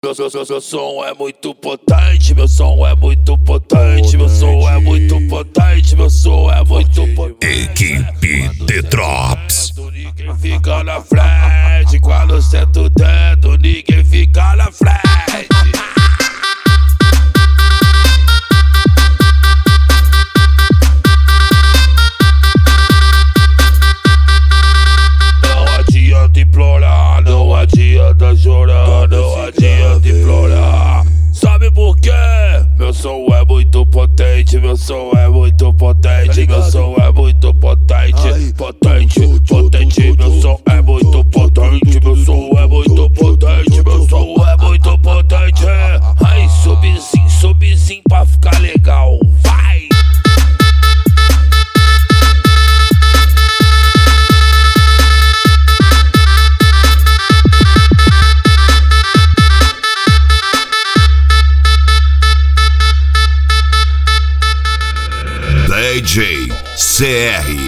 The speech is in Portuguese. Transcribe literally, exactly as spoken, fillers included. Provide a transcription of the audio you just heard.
Meu, meu, meu, meu som é muito potente, meu som é muito potente, meu som é muito potente, meu som é muito potente. Equipe The Drops. Ninguém fica na frente, quando senta o dedo, ninguém fica na frente. Não adianta implorar, não adianta chorar, não adianta implorar. Sabe por quê? Meu som é muito potente, meu som é muito potente, meu som é muito potente, potente, potente, meu som é muito potente, meu som é muito potente, meu som é muito potente. Aí subzinho, subzinho pra ficar legal, vai! D J C R